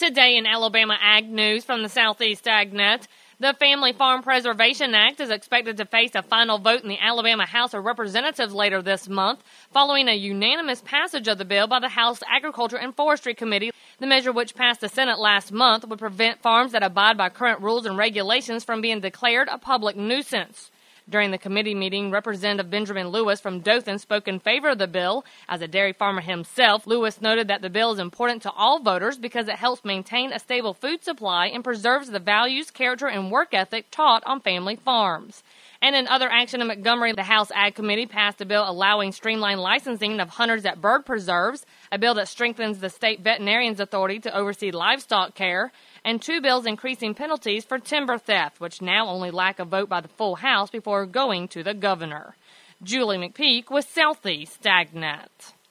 Today in Alabama Ag News from the Southeast AgNet, the Family Farm Preservation Act is expected to face a final vote in the Alabama House of Representatives later this month, following a unanimous passage of the bill by the House Agriculture and Forestry Committee. The measure, which passed the Senate last month, would prevent farms that abide by current rules and regulations from being declared a public nuisance. During the committee meeting, Representative Benjamin Lewis from Dothan spoke in favor of the bill. As a dairy farmer himself, Lewis noted that the bill is important to all voters because it helps maintain a stable food supply and preserves the values, character, and work ethic taught on family farms. And in other action in Montgomery, the House Ag Committee passed a bill allowing streamlined licensing of hunters at bird preserves, a bill that strengthens the state veterinarian's authority to oversee livestock care, and two bills increasing penalties for timber theft, which now only lack a vote by the full House before going to the governor. Julie McPeak with Southeast AgNet.